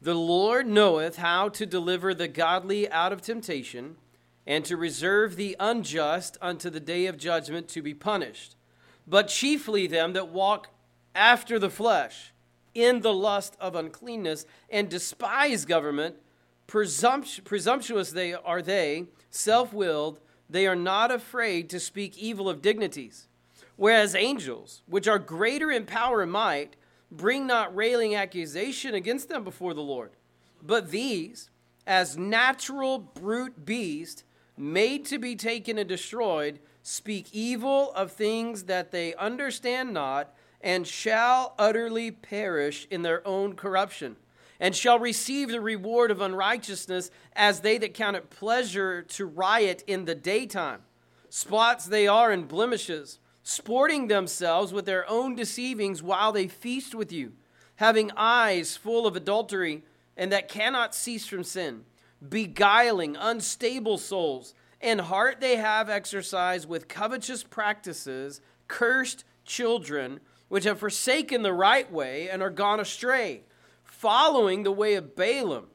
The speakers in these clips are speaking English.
The Lord knoweth how to deliver the godly out of temptation, and to reserve the unjust unto the day of judgment to be punished. But chiefly them that walk after the flesh, in the lust of uncleanness, and despise government, presumptuous they are they, self-willed, they are not afraid to speak evil of dignities. Whereas angels, which are greater in power and might, bring not railing accusation against them before the Lord. But these, as natural brute beasts, made to be taken and destroyed, speak evil of things that they understand not, and shall utterly perish in their own corruption, and shall receive the reward of unrighteousness, as they that count it pleasure to riot in the daytime. Spots they are and blemishes, sporting themselves with their own deceivings while they feast with you, having eyes full of adultery, and that cannot cease from sin, beguiling unstable souls, and heart they have exercised with covetous practices, cursed children, which have forsaken the right way and are gone astray, following the way of Balaam,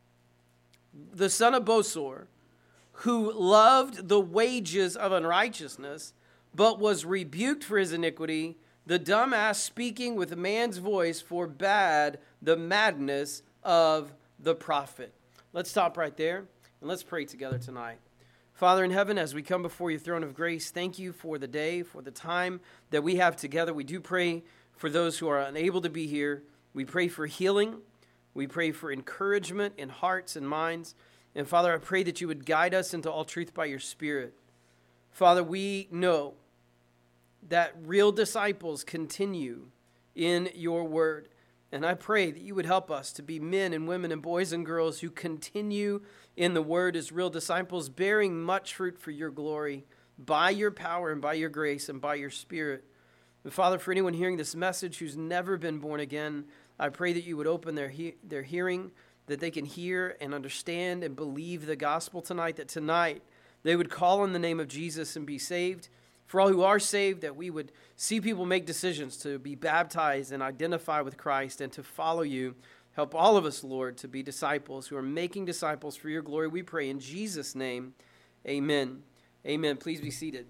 the son of Bosor, who loved the wages of unrighteousness, but was rebuked for his iniquity. The dumb ass, speaking with a man's voice, forbade the madness of the prophet. Let's stop right there and let's pray together tonight. Father in heaven, as we come before your throne of grace, thank you for the day, for the time that we have together. We do pray for those who are unable to be here. We pray for healing. We pray for encouragement in hearts and minds. And Father, I pray that you would guide us into all truth by your Spirit. Father, we know that real disciples continue in your word. And I pray that you would help us to be men and women and boys and girls who continue in the word as real disciples, bearing much fruit for your glory by your power and by your grace and by your Spirit. And Father, for anyone hearing this message who's never been born again, I pray that you would open their hearing, that they can hear and understand and believe the gospel tonight, that tonight they would call on the name of Jesus and be saved. For all who are saved, that we would see people make decisions to be baptized and identify with Christ and to follow you. Help all of us, Lord, to be disciples who are making disciples for your glory. We pray in Jesus' name, amen. Amen. Please be seated.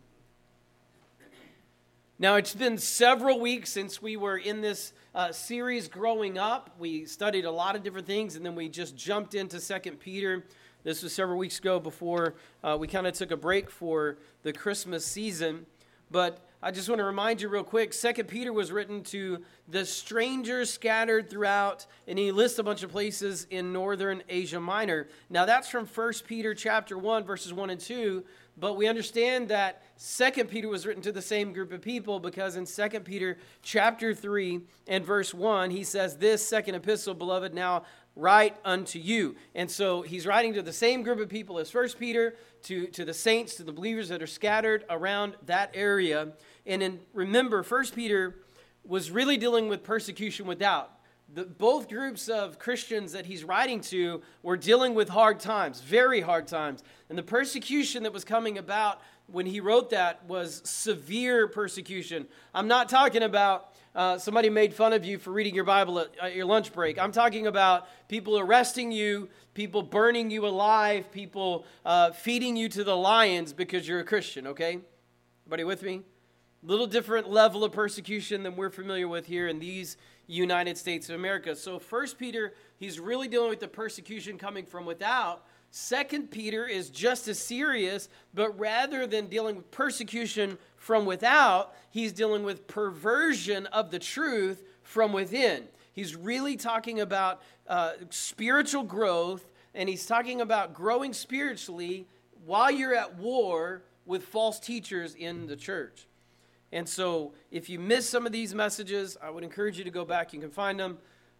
Now, it's been several weeks since we were in this series growing up. We studied a lot of different things, and then we just jumped into 2 Peter. This was several weeks ago before we kind of took a break for the Christmas season. But I just want to remind you real quick, 2 Peter was written to the strangers scattered throughout, and he lists a bunch of places in northern Asia Minor. Now that's from 1 Peter chapter 1, verses 1 and 2, but we understand that 2 Peter was written to the same group of people because in 2 Peter chapter 3 and verse 1, he says, "This second epistle, beloved, now write unto you." And so he's writing to the same group of people as 1 Peter, to the saints, to the believers that are scattered around that area. And remember, 1 Peter was really dealing with persecution without. Both groups of Christians that he's writing to were dealing with hard times, very hard times. And the persecution that was coming about when he wrote that was severe persecution. I'm not talking about somebody made fun of you for reading your Bible at your lunch break. I'm talking about people arresting you, people burning you alive, people feeding you to the lions because you're a Christian, okay? Everybody with me? Little different level of persecution than we're familiar with here in these United States of America. So 1 Peter, he's really dealing with the persecution coming from without. 2 Peter is just as serious, but rather than dealing with persecution from without, he's dealing with perversion of the truth from within. He's really talking about spiritual growth, and he's talking about growing spiritually while you're at war with false teachers in the church. And so if you miss some of these messages, I would encourage you to go back. You can find them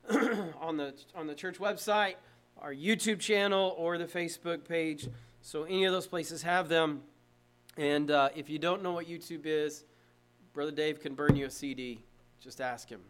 on the church website, our YouTube channel, or the Facebook page. So any of those places have them. And if you don't know what YouTube is, Brother Dave can burn you a CD. Just ask him.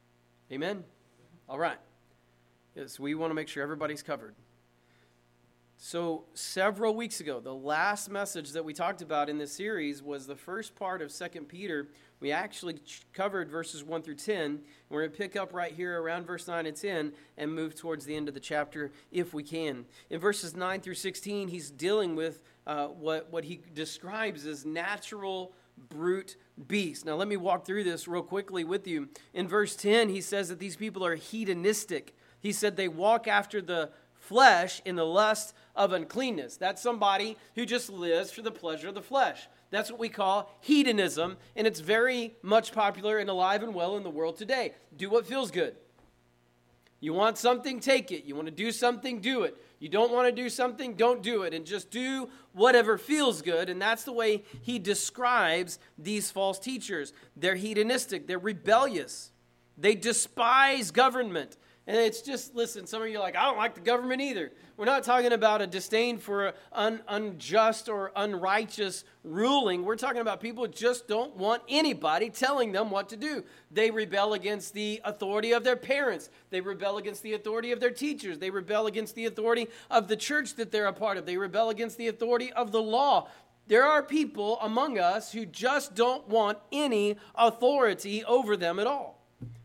Amen? All right. Yes, we want to make sure everybody's covered. So several weeks ago, the last message that we talked about in this series was the first part of 2 Peter. We actually covered verses 1 through 10. We're going to pick up right here around verse 9 and 10 and move towards the end of the chapter if we can. In verses 9 through 16, he's dealing with what he describes as natural brute beasts. Now let me walk through this real quickly with you. In verse 10, he says that these people are hedonistic. He said they walk after the flesh in the lust of uncleanness. That's somebody who just lives for the pleasure of the flesh. That's what we call hedonism, and it's very much popular and alive and well in the world today. Do what feels good. You want something, take it. You want to do something, do it. You don't want to do something, don't do it. And just do whatever feels good. And that's the way he describes these false teachers. They're hedonistic. They're rebellious. They despise government. And it's just, listen, some of you are like, I don't like the government either. We're not talking about a disdain for unjust or unrighteous ruling. We're talking about people who just don't want anybody telling them what to do. They rebel against the authority of their parents. They rebel against the authority of their teachers. They rebel against the authority of the church that they're a part of. They rebel against the authority of the law. There are people among us who just don't want any authority over them at all.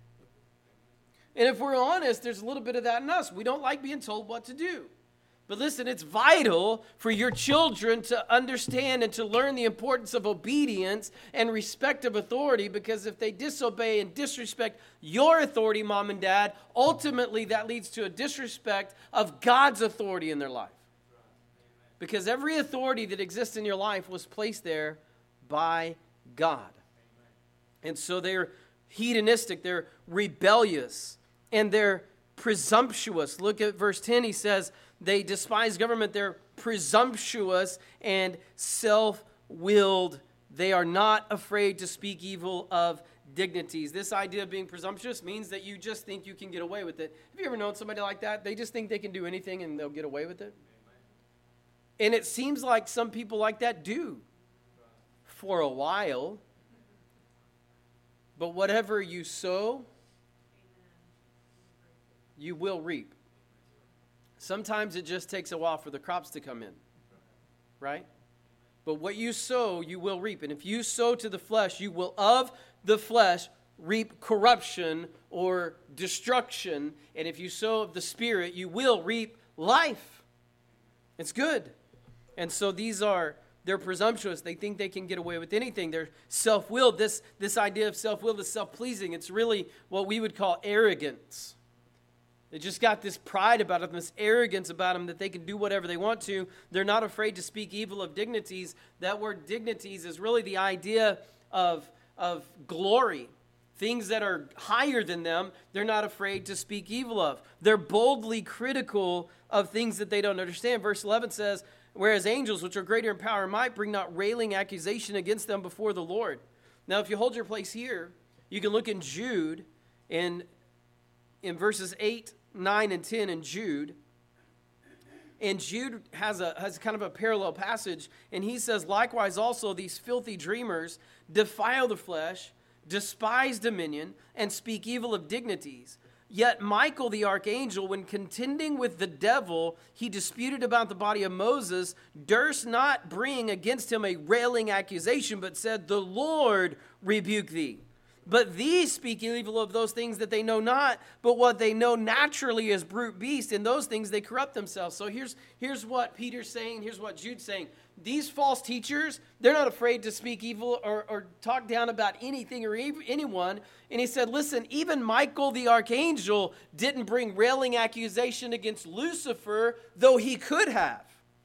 And if we're honest, there's a little bit of that in us. We don't like being told what to do. But listen, it's vital for your children to understand and to learn the importance of obedience and respect of authority, because if they disobey and disrespect your authority, mom and dad, ultimately that leads to a disrespect of God's authority in their life. Because every authority that exists in your life was placed there by God. And so they're hedonistic, they're rebellious, and they're presumptuous. Look at verse 10. He says they despise government. They're presumptuous and self-willed. They are not afraid to speak evil of dignities. This idea of being presumptuous means that you just think you can get away with it. Have you ever known somebody like that? They just think they can do anything and they'll get away with it. And it seems like some people like that do for a while. But whatever you sow, you will reap. Sometimes it just takes a while for the crops to come in, right? But what you sow, you will reap. And if you sow to the flesh, you will of the flesh reap corruption or destruction. And if you sow of the Spirit, you will reap life. It's good. And so they're presumptuous. They think they can get away with anything. They're self-willed. This idea of self-willed is self-pleasing. It's really what we would call arrogance. They just got this pride about them, this arrogance about them that they can do whatever they want to. They're not afraid to speak evil of dignities. That word dignities is really the idea of glory. Things that are higher than them, they're not afraid to speak evil of. They're boldly critical of things that they don't understand. Verse 11 says, whereas angels, which are greater in power and might, bring not railing accusation against them before the Lord. Now, if you hold your place here, you can look in Jude, in verses 8, 9, and 10 in Jude. And Jude has kind of a parallel passage, and he says, likewise also these filthy dreamers defile the flesh, despise dominion, and speak evil of dignities. Yet Michael the archangel, when contending with the devil, he disputed about the body of Moses, durst not bring against him a railing accusation, but said, the Lord rebuke thee. But these speak evil of those things that they know not, but what they know naturally as brute beasts, in those things they corrupt themselves. So here's what Peter's saying, here's what Jude's saying. These false teachers, they're not afraid to speak evil or talk down about anything or anyone. And he said, listen, even Michael the archangel didn't bring railing accusation against Lucifer, though he could have.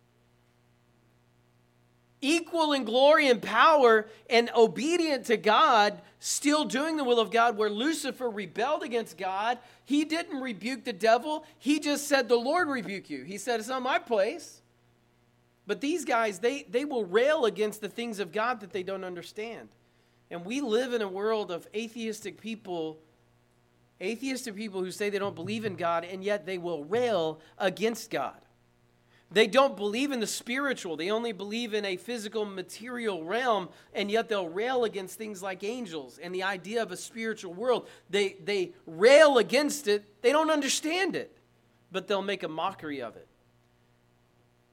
Equal in glory and power and obedient to God, still doing the will of God, where Lucifer rebelled against God, he didn't rebuke the devil. He just said, the Lord rebuke you. He said, it's not my place. But these guys, they will rail against the things of God that they don't understand. And we live in a world of atheistic people who say they don't believe in God, and yet they will rail against God. They don't believe in the spiritual. They only believe in a physical, material realm, and yet they'll rail against things like angels and the idea of a spiritual world. They rail against it. They don't understand it, but they'll make a mockery of it.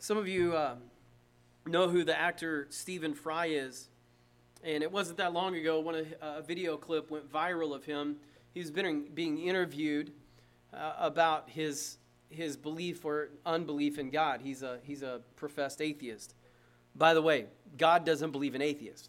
Some of you know who the actor Stephen Fry is. And it wasn't that long ago when a video clip went viral of him. He was being interviewed about his belief or unbelief in God. He's a professed atheist. By the way, God doesn't believe in atheists.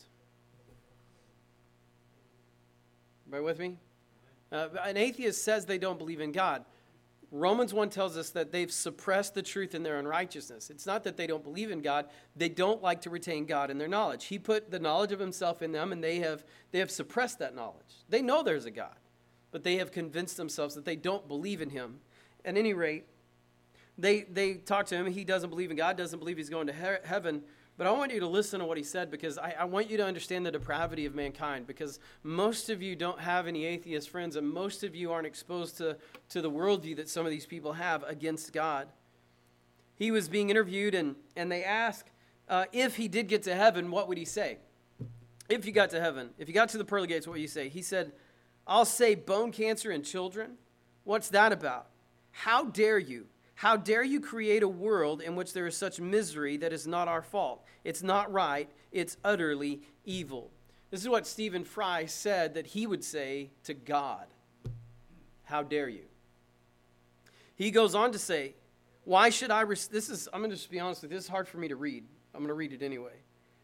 Everybody with me? An atheist says they don't believe in God. Romans 1 tells us that they've suppressed the truth in their unrighteousness. It's not that they don't believe in God. They don't like to retain God in their knowledge. He put the knowledge of himself in them, and they have suppressed that knowledge. They know there's a God, but they have convinced themselves that they don't believe in him. At any rate, they talk to him. He doesn't believe in God, doesn't believe he's going to heaven. But I want you to listen to what he said, because I want you to understand the depravity of mankind, because most of you don't have any atheist friends, and most of you aren't exposed to the worldview that some of these people have against God. He was being interviewed, and they asked if he did get to heaven, what would he say? If you got to heaven, if you got to the pearly gates, what would you say? He said, I'll say bone cancer in children. What's that about? How dare you? How dare you create a world in which there is such misery that is not our fault? It's not right. It's utterly evil. This is what Stephen Fry said that he would say to God. How dare you? He goes on to say, why should I... I'm going to just be honest with you. This is hard for me to read. I'm going to read it anyway.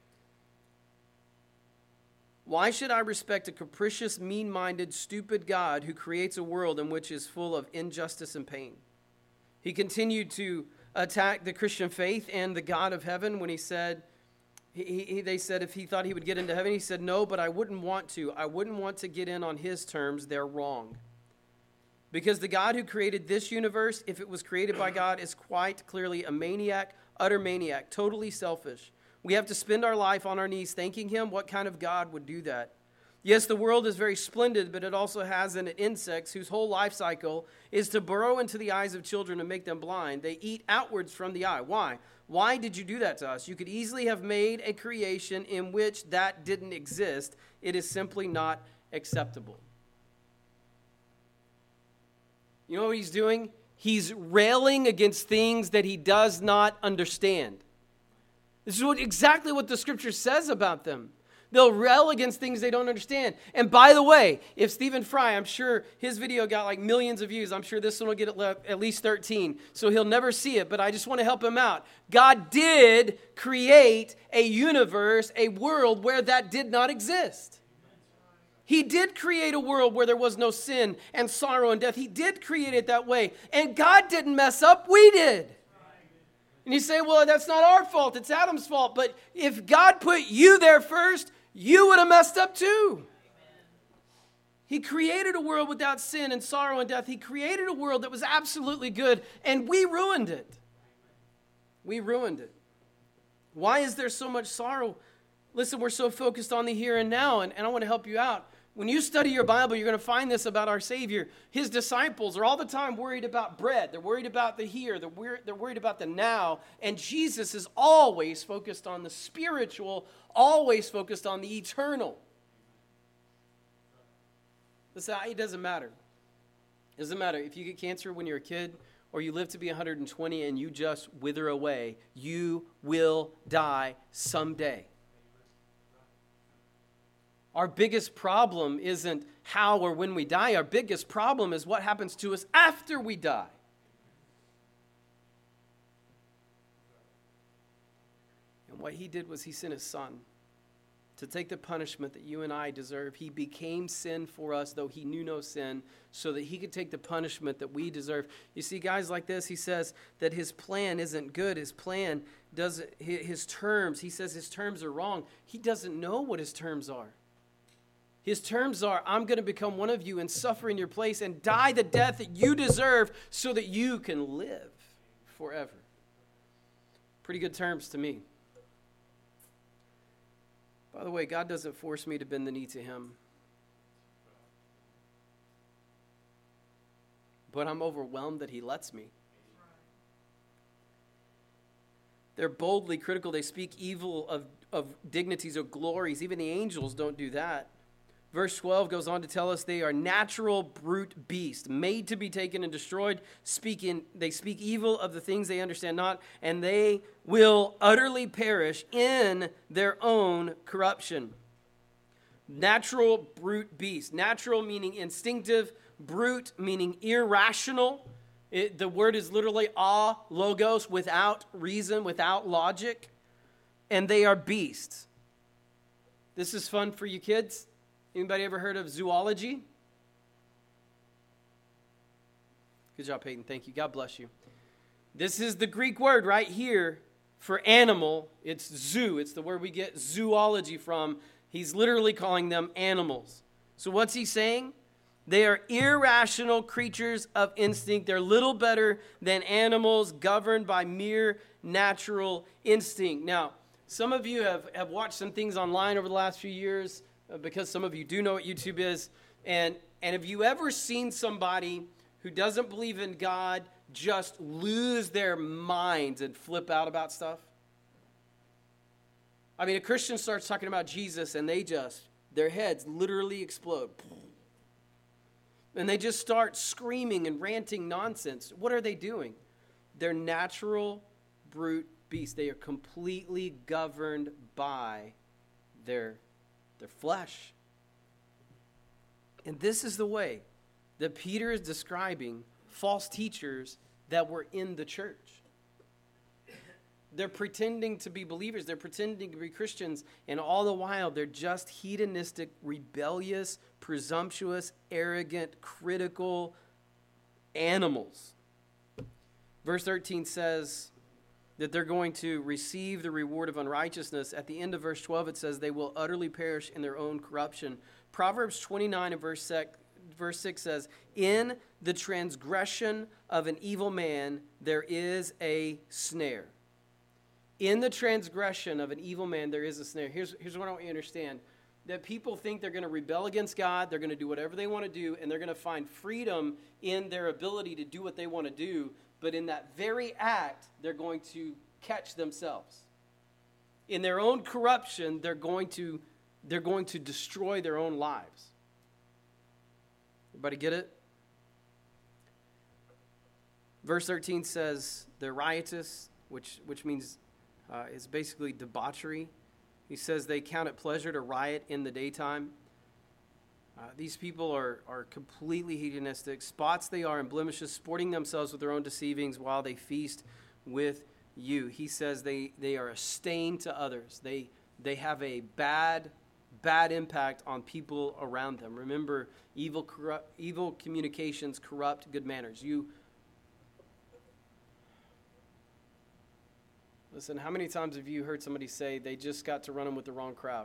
Why should I respect a capricious, mean-minded, stupid God who creates a world in which is full of injustice and pain? He continued to attack the Christian faith and the God of heaven when he said, they said if he thought he would get into heaven, he said, no, but I wouldn't want to. I wouldn't want to get in on his terms. They're wrong. Because the God who created this universe, if it was created by God, is quite clearly a maniac, utter maniac, totally selfish. We have to spend our life on our knees thanking him. What kind of God would do that? Yes, the world is very splendid, but it also has in it insects whose whole life cycle is to burrow into the eyes of children and make them blind. They eat outwards from the eye. Why? Why did you do that to us? You could easily have made a creation in which that didn't exist. It is simply not acceptable. You know what he's doing? He's railing against things that he does not understand. This is exactly what the scripture says about them. They'll rail against things they don't understand. And by the way, if Stephen Fry, I'm sure his video got like millions of views. I'm sure this one will get at least 13. So he'll never see it, but I just want to help him out. God did create a universe, a world where that did not exist. He did create a world where there was no sin and sorrow and death. He did create it that way. And God didn't mess up, we did. And you say, well, that's not our fault. It's Adam's fault. But if God put you there first, you would have messed up too. He created a world without sin and sorrow and death. He created a world that was absolutely good, and we ruined it. We ruined it. Why is there so much sorrow? Listen, we're so focused on the here and now, and I want to help you out. When you study your Bible, you're going to find this about our Savior. His disciples are all the time worried about bread. They're worried about the here. They're worried about the now. And Jesus is always focused on the spiritual, always focused on the eternal. Listen, it doesn't matter. It doesn't matter if you get cancer when you're a kid or you live to be 120 and you just wither away. You will die someday. Our biggest problem isn't how or when we die. Our biggest problem is what happens to us after we die. And what he did was he sent his son to take the punishment that you and I deserve. He became sin for us, though he knew no sin, so that he could take the punishment that we deserve. You see, guys like this, he says that his plan isn't good. His plan doesn't, his terms, he says his terms are wrong. He doesn't know what his terms are. His terms are, I'm going to become one of you and suffer in your place and die the death that you deserve so that you can live forever. Pretty good terms to me. By the way, God doesn't force me to bend the knee to him. But I'm overwhelmed that he lets me. They're boldly critical. They speak evil of dignities or glories. Even the angels don't do that. Verse 12 goes on to tell us they are natural brute beasts, made to be taken and destroyed. They speak evil of the things they understand not, and they will utterly perish in their own corruption. Natural brute beast. Natural meaning instinctive, brute meaning irrational. The word is literally logos, without reason, without logic. And they are beasts. This is fun for you kids. Anybody ever heard of zoology? Good job, Peyton. Thank you. God bless you. This is the Greek word right here for animal. It's zoo. It's the word we get zoology from. He's literally calling them animals. So what's he saying? They are irrational creatures of instinct. They're little better than animals governed by mere natural instinct. Now, some of you have watched some things online over the last few years because some of you do know what YouTube is. And have you ever seen somebody who doesn't believe in God just lose their minds and flip out about stuff? I mean, a Christian starts talking about Jesus and their heads literally explode. And they just start screaming and ranting nonsense. What are they doing? They're natural brute beasts. They are completely governed by their flesh. And this is the way that Peter is describing false teachers that were in the church. They're pretending to be believers. They're pretending to be Christians. And all the while, they're just hedonistic, rebellious, presumptuous, arrogant, critical animals. Verse 13 says that they're going to receive the reward of unrighteousness. At the end of verse 12, it says they will utterly perish in their own corruption. Proverbs 29 and verse 6 says, in the transgression of an evil man, there is a snare. In the transgression of an evil man, there is a snare. Here's what I want you to understand. That people think they're going to rebel against God, they're going to do whatever they want to do, and they're going to find freedom in their ability to do what they want to do. But in that very act, they're going to catch themselves. In their own corruption, they're going to destroy their own lives. Everybody get it? Verse 13 says they're riotous, which means is basically debauchery. He says they count it pleasure to riot in the daytime. These people are completely hedonistic. Spots they are and blemishes, sporting themselves with their own deceivings while they feast with you. He says they are a stain to others. They have a bad impact on people around them. Remember, evil communications corrupt good manners. Listen, how many times have you heard somebody say they just got to running with the wrong crowd?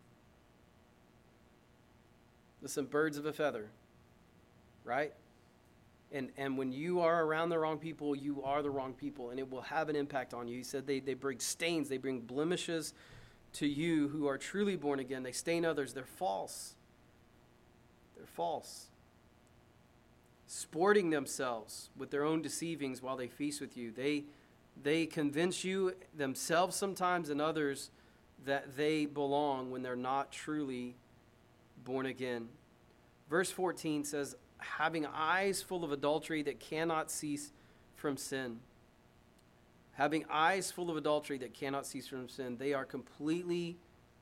Listen, birds of a feather, right? And when you are around the wrong people, you are the wrong people, and it will have an impact on you. He said they bring stains, they bring blemishes to you who are truly born again. They stain others. They're false. They're false. Sporting themselves with their own deceivings while they feast with you. They convince you themselves sometimes and others that they belong when they're not truly born again. Verse 14 says, having eyes full of adultery that cannot cease from sin. Having eyes full of adultery that cannot cease from sin. They are completely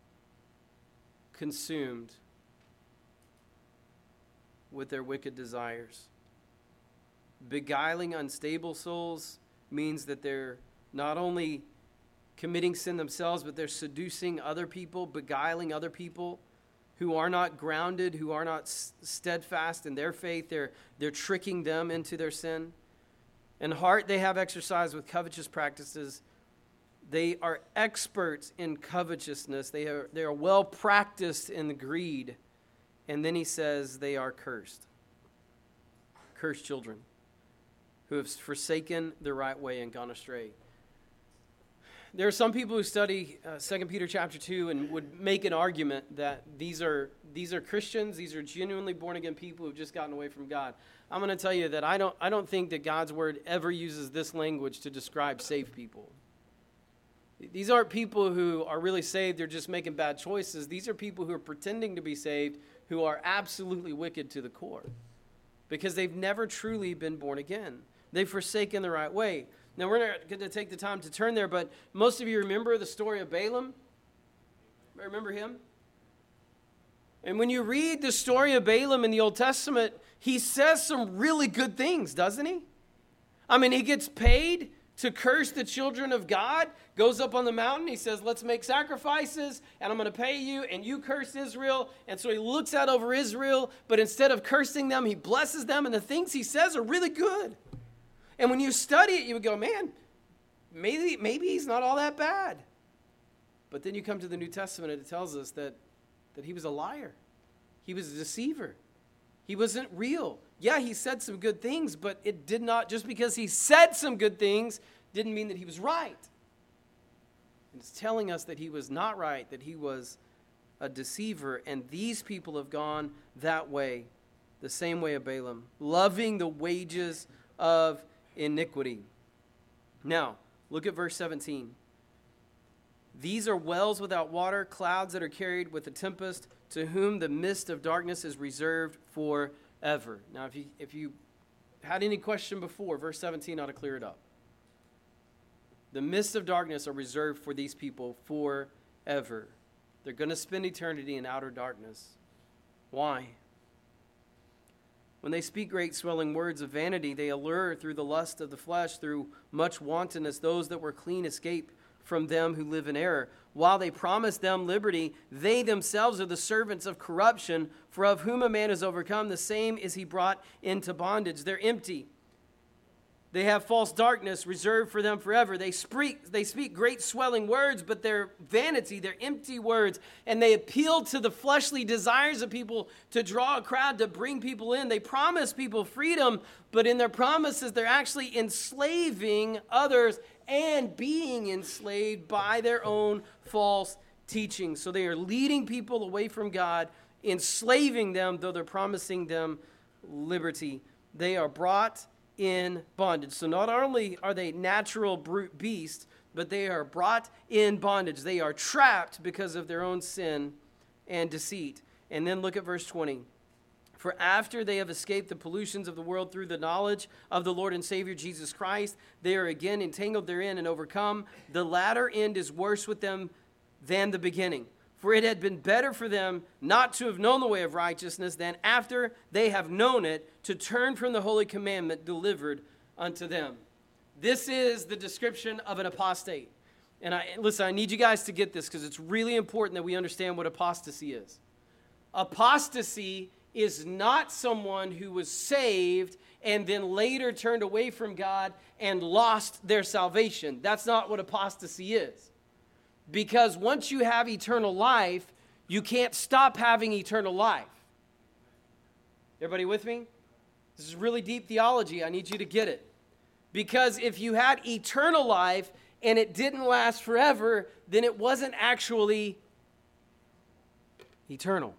consumed with their wicked desires. Beguiling unstable souls means that they're not only committing sin themselves, but they're seducing other people, beguiling other people who are not grounded, who are not steadfast in their faith. They're tricking them into their sin. In heart, they have exercised with covetous practices. They are experts in covetousness. They are well practiced in greed. And then he says they are cursed. Cursed children who have forsaken the right way and gone astray. There are some people who study 2 Peter chapter 2 and would make an argument that these are Christians, these are genuinely born-again people who have just gotten away from God. I'm going to tell you that I don't think that God's word ever uses this language to describe saved people. These aren't people who are really saved, they're just making bad choices. These are people who are pretending to be saved, who are absolutely wicked to the core because they've never truly been born again. They've forsaken the right way. Now, we're not going to take the time to turn there, but most of you remember the story of Balaam. Remember him? And when you read the story of Balaam in the Old Testament, he says some really good things, doesn't he? I mean, he gets paid to curse the children of God, goes up on the mountain, he says, let's make sacrifices, and I'm going to pay you, and you curse Israel. And so he looks out over Israel, but instead of cursing them, he blesses them, and the things he says are really good. And when you study it, you would go, man, maybe he's not all that bad. But then you come to the New Testament, and it tells us that he was a liar. He was a deceiver. He wasn't real. Yeah, he said some good things, but it did not, just because he said some good things, didn't mean that he was right. And it's telling us that he was not right, that he was a deceiver, and these people have gone that way, the same way of Balaam, loving the wages of iniquity. Now, look at verse 17. These are wells without water, clouds that are carried with a tempest, to whom the mist of darkness is reserved forever. Now, if you had any question before, verse 17 ought to clear it up. The mists of darkness are reserved for these people forever. They're going to spend eternity in outer darkness. Why? When they speak great swelling words of vanity, they allure through the lust of the flesh, through much wantonness, those that were clean escape from them who live in error. While they promise them liberty, they themselves are the servants of corruption, for of whom a man is overcome, the same is he brought into bondage. They're empty. They have false darkness reserved for them forever. They speak great swelling words, but they're vanity, they're empty words, and they appeal to the fleshly desires of people to draw a crowd, to bring people in. They promise people freedom, but in their promises, they're actually enslaving others and being enslaved by their own false teaching. So they are leading people away from God, enslaving them, though they're promising them liberty. They are brought in bondage. So not only are they natural brute beasts, but they are brought in bondage. They are trapped because of their own sin and deceit. And then look at verse 20. For after they have escaped the pollutions of the world through the knowledge of the Lord and Savior Jesus Christ, they are again entangled therein and overcome. The latter end is worse with them than the beginning. For it had been better for them not to have known the way of righteousness than after they have known it to turn from the holy commandment delivered unto them. This is the description of an apostate. And I need you guys to get this because it's really important that we understand what apostasy is. Apostasy is not someone who was saved and then later turned away from God and lost their salvation. That's not what apostasy is. Because once you have eternal life, you can't stop having eternal life. Everybody with me? This is really deep theology. I need you to get it. Because if you had eternal life and it didn't last forever, then it wasn't actually eternal.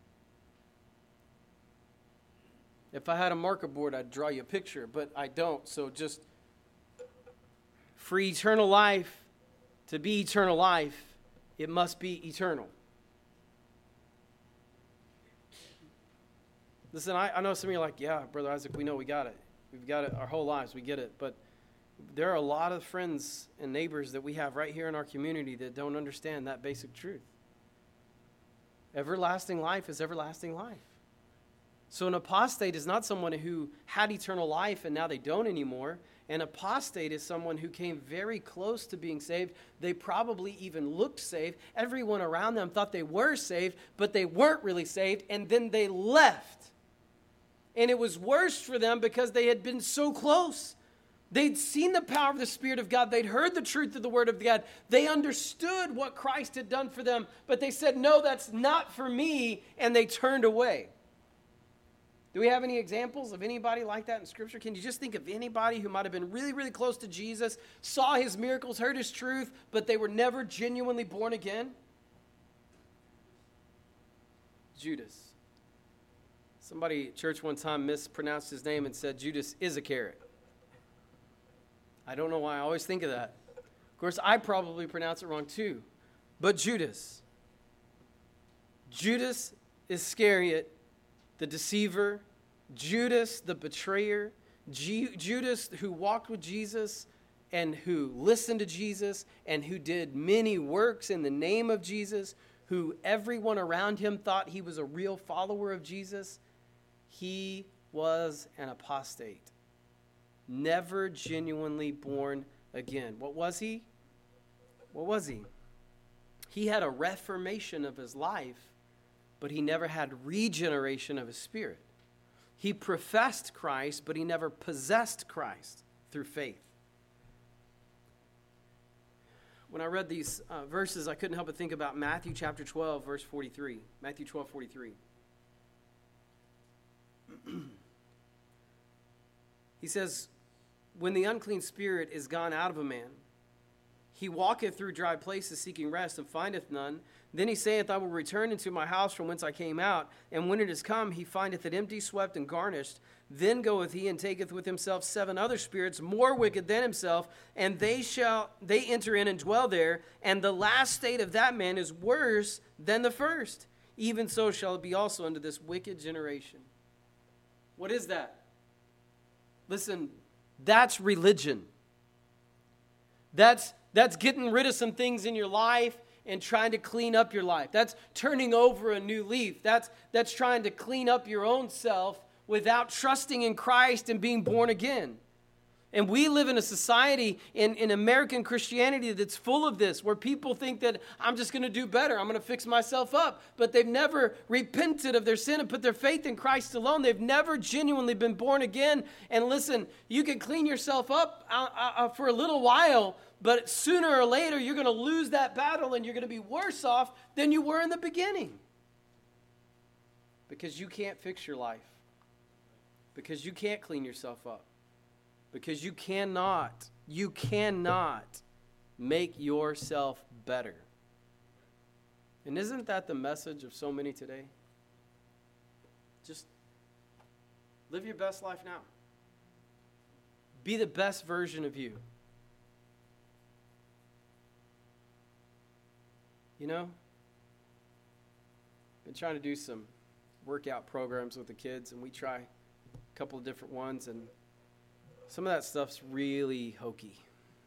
If I had a marker board, I'd draw you a picture, but I don't. So just for eternal life to be eternal life, it must be eternal. Listen, I know some of you are like, yeah, Brother Isaac, we know we got it. We've got it our whole lives. We get it. But there are a lot of friends and neighbors that we have right here in our community that don't understand that basic truth. Everlasting life is everlasting life. So an apostate is not someone who had eternal life and now they don't anymore. An apostate is someone who came very close to being saved. They probably even looked saved. Everyone around them thought they were saved, but they weren't really saved, and then they left. And it was worse for them because they had been so close. They'd seen the power of the Spirit of God. They'd heard the truth of the Word of God. They understood what Christ had done for them, but they said, no, that's not for me, and they turned away. Do we have any examples of anybody like that in Scripture? Can you just think of anybody who might have been really, really close to Jesus, saw his miracles, heard his truth, but they were never genuinely born again? Judas. Somebody at church one time mispronounced his name and said Judas Iscariot. I don't know why I always think of that. Of course, I probably pronounce it wrong too. But Judas Iscariot, the deceiver, Judas, the betrayer, Judas who walked with Jesus and who listened to Jesus and who did many works in the name of Jesus, who everyone around him thought he was a real follower of Jesus, he was an apostate, never genuinely born again. What was he? What was he? He had a reformation of his life, but he never had regeneration of his spirit. He professed Christ, but he never possessed Christ through faith. When I read these verses, I couldn't help but think about Matthew chapter 12, verse 43. Matthew 12, 43. He says, when the unclean spirit is gone out of a man, he walketh through dry places seeking rest, and findeth none. Then he saith, I will return into my house from whence I came out. And when it is come, he findeth it empty, swept, and garnished. Then goeth he and taketh with himself 7 other spirits, more wicked than himself, and they enter in and dwell there. And the last state of that man is worse than the first. Even so shall it be also unto this wicked generation. What is that? Listen, that's religion. That's getting rid of some things in your life and trying to clean up your life. That's turning over a new leaf. That's trying to clean up your own self without trusting in Christ and being born again. And we live in a society in American Christianity that's full of this, where people think that I'm just going to do better. I'm going to fix myself up. But they've never repented of their sin and put their faith in Christ alone. They've never genuinely been born again. And listen, you can clean yourself up for a little while, but sooner or later you're going to lose that battle and you're going to be worse off than you were in the beginning. Because you can't fix your life. Because you can't clean yourself up. Because you cannot make yourself better. And isn't that the message of so many today? Just live your best life now. Be the best version of you. You know, been trying to do some workout programs with the kids, and we try a couple of different ones, and some of that stuff's really hokey.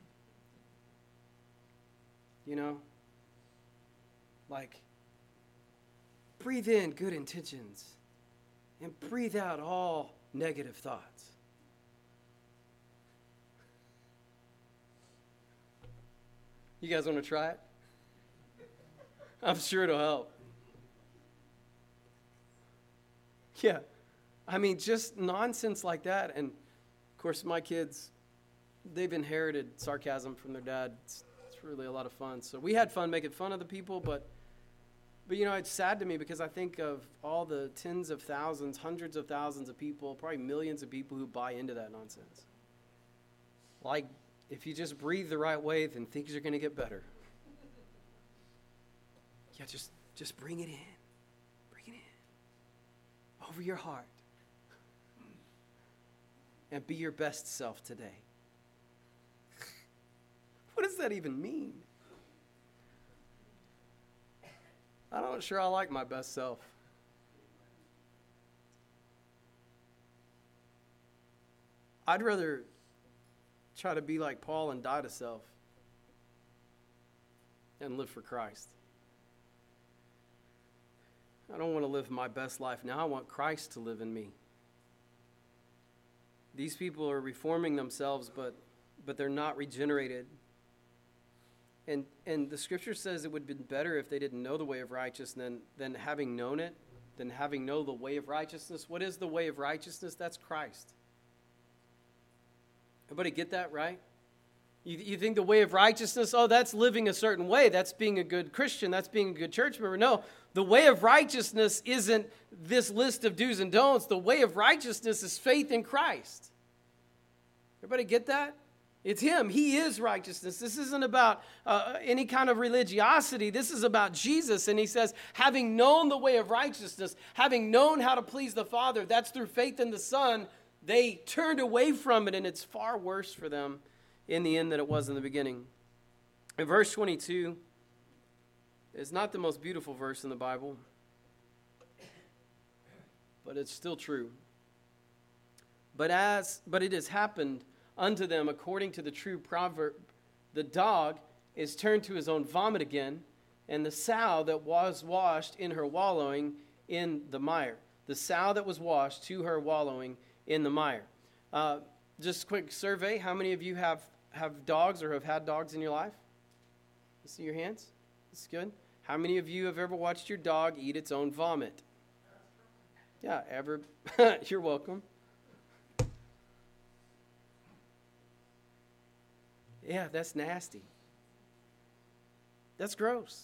You know? Like, breathe in good intentions and breathe out all negative thoughts. You guys want to try it? I'm sure it'll help. Yeah. I mean, just nonsense like that. And of course, my kids, they've inherited sarcasm from their dad. It's really a lot of fun. So we had fun making fun of the people, but you know, it's sad to me because I think of all the tens of thousands, hundreds of thousands of people, probably millions of people who buy into that nonsense. Like, if you just breathe the right way, then things are going to get better. Yeah, just bring it in. Bring it in. Over your heart. And be your best self today. What does that even mean? I'm not sure I like my best self. I'd rather try to be like Paul and die to self and live for Christ. I don't want to live my best life now. I want Christ to live in me. These people are reforming themselves, but they're not regenerated. And the scripture says it would have been better if they didn't know the way of righteousness than having known it, than having known the way of righteousness. What is the way of righteousness? That's Christ. Everybody get that, right? You think the way of righteousness, oh, that's living a certain way. That's being a good Christian. That's being a good church member. No, the way of righteousness isn't this list of do's and don'ts. The way of righteousness is faith in Christ. Everybody get that? It's Him. He is righteousness. This isn't about any kind of religiosity. This is about Jesus. And He says, having known the way of righteousness, having known how to please the Father, that's through faith in the Son, they turned away from it, and it's far worse for them in the end than it was in the beginning. In verse 22, it's not the most beautiful verse in the Bible. but it's still true. But it has happened unto them according to the true proverb, the dog is turned to his own vomit again, and the sow that was washed in her wallowing in the mire. The sow that was washed to her wallowing in the mire. Just a quick survey. How many of you have dogs or have had dogs in your life? Let's see your hands. That's good. How many of you have ever watched your dog eat its own vomit? Yeah, ever. You're welcome. Yeah, that's nasty. That's gross.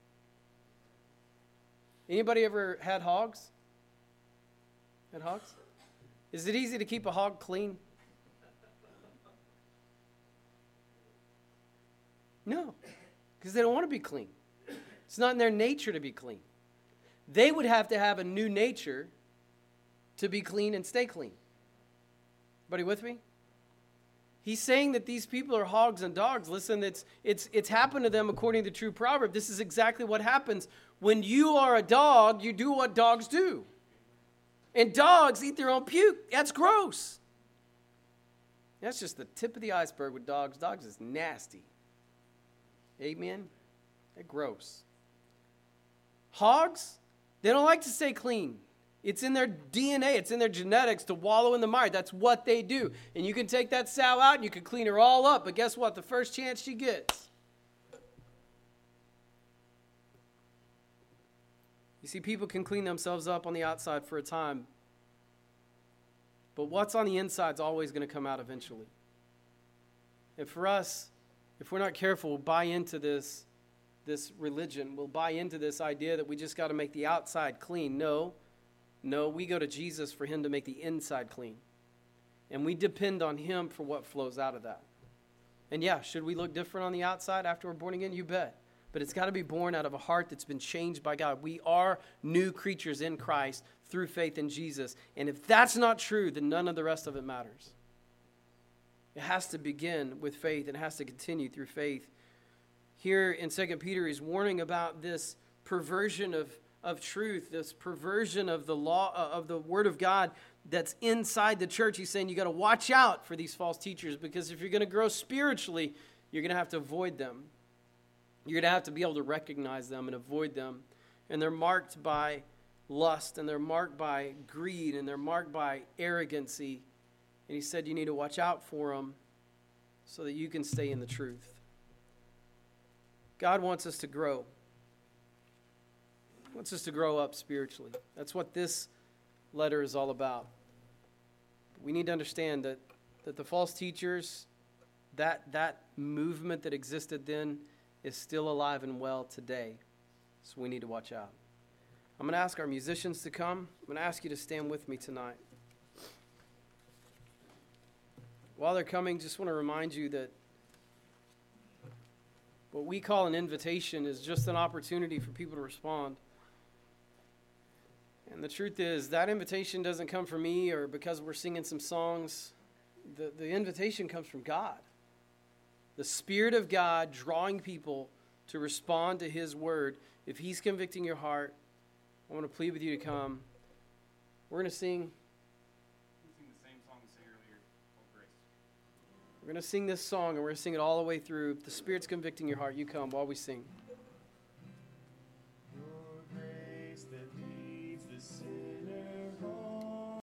Anybody ever had hogs? Had hogs? Is it easy to keep a hog clean? No, because they don't want to be clean. It's not in their nature to be clean. They would have to have a new nature to be clean and stay clean. Everybody with me? He's saying that these people are hogs and dogs. Listen, it's happened to them according to the true proverb. This is exactly what happens. When you are a dog, you do what dogs do. And dogs eat their own puke. That's gross. That's just the tip of the iceberg with dogs. Dogs is nasty. Amen? They're gross. Hogs, they don't like to stay clean. It's in their DNA. It's in their genetics to wallow in the mire. That's what they do. And you can take that sow out and you can clean her all up. But guess what? The first chance she gets. You see, people can clean themselves up on the outside for a time. But what's on the inside is always going to come out eventually. And for us, if we're not careful, we'll buy into this religion. We'll buy into this idea that we just got to make the outside clean. No, we go to Jesus for him to make the inside clean. And we depend on him for what flows out of that. And yeah, should we look different on the outside after we're born again? You bet. But it's got to be born out of a heart that's been changed by God. We are new creatures in Christ through faith in Jesus. And if that's not true, then none of the rest of it matters. It has to begin with faith and has to continue through faith. Here in 2 Peter, he's warning about this perversion of truth, this perversion of the law, of the Word of God that's inside the church. He's saying you got to watch out for these false teachers, because if you're going to grow spiritually, you're going to have to avoid them. You're going to have to be able to recognize them and avoid them. And they're marked by lust, and they're marked by greed, and they're marked by arrogancy. And he said you need to watch out for them so that you can stay in the truth. God wants us to grow. He wants us to grow up spiritually. That's what this letter is all about. We need to understand that the false teachers, that movement that existed then is still alive and well today. So we need to watch out. I'm going to ask our musicians to come. I'm going to ask you to stand with me tonight. While they're coming, just want to remind you that what we call an invitation is just an opportunity for people to respond. And the truth is, that invitation doesn't come from me or because we're singing some songs. The invitation comes from God. The Spirit of God drawing people to respond to His Word. If He's convicting your heart, I want to plead with you to come. We're going to sing. The same song we sang earlier, called Grace. We're going to sing this song, and we're going to sing it all the way through. If the Spirit's convicting your heart, you come while we sing.